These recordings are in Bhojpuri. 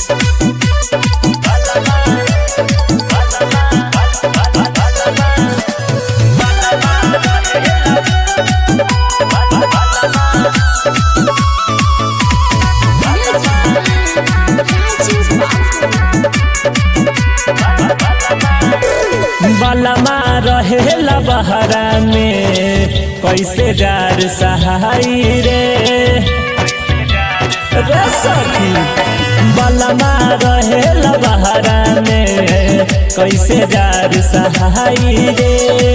बलमा रहेला बहरा में कैसे जार सहाई रे सखी। बलमा रहेला बहरा में कैसे जार सहाई रे।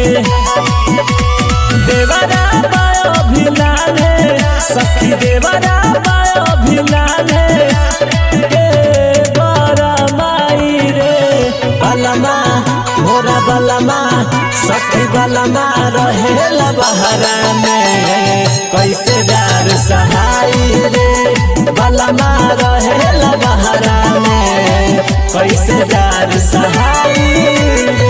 देवरा बायो भिलान है सखी, देवरा बायो भिलान है के बरमाई रे। बलमा मोरा बलमा सखी, बलमा रहेला बहरा में कैसे जार सहाई रे। बलमा रहेला बहरा में कैसे जार सहाई रे।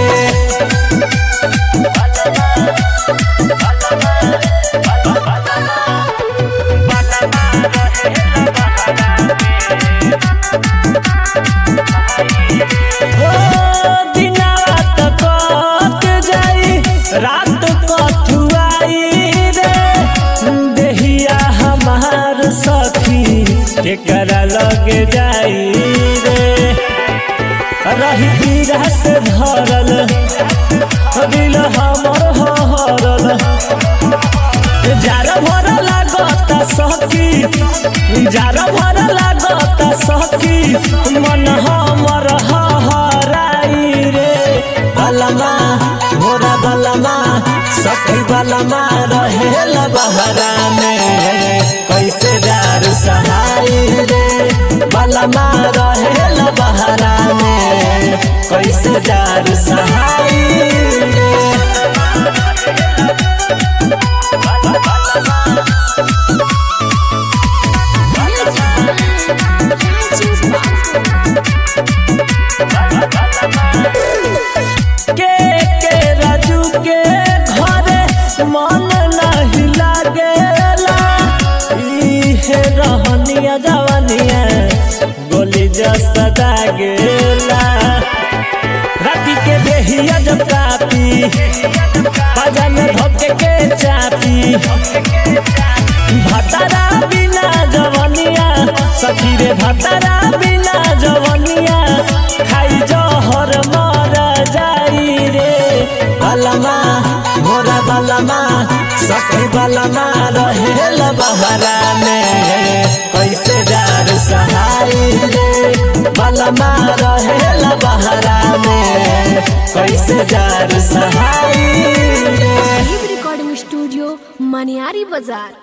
रात कथुआई रे देहिया हमार सखी केकरा लगे जाई रे। रही पीरा से भरल दिल हमर हरल, जार भर लागता सखी, जार भर लागता सखी मन हमर हराई रे। बलमा मोरा बलमा सखी, बलमा रहेला बहरा में कैसे जार सहाई रे। बलमा रहेला बहरा में कैसे जार सहाई रे। के राजू के घरे मन नहीं लागेला, इहे रहनिया जवानिया गोली जसा दागेला। राती के देहिया जब कापी बाजा में धोके के चापी, भतारा बिना जवनिया सखी रे, भतारा बिना जवनिया खाई जहर मर जाई रे। बलमा मोरा बलमा सखी, बलमा रहेला बहरा में कैसे जार सहाई रे। बलमा रहेला बहरा में कैसे जार सहाई रे। रिकॉर्डिंग स्टूडियो मनियारी बाजार।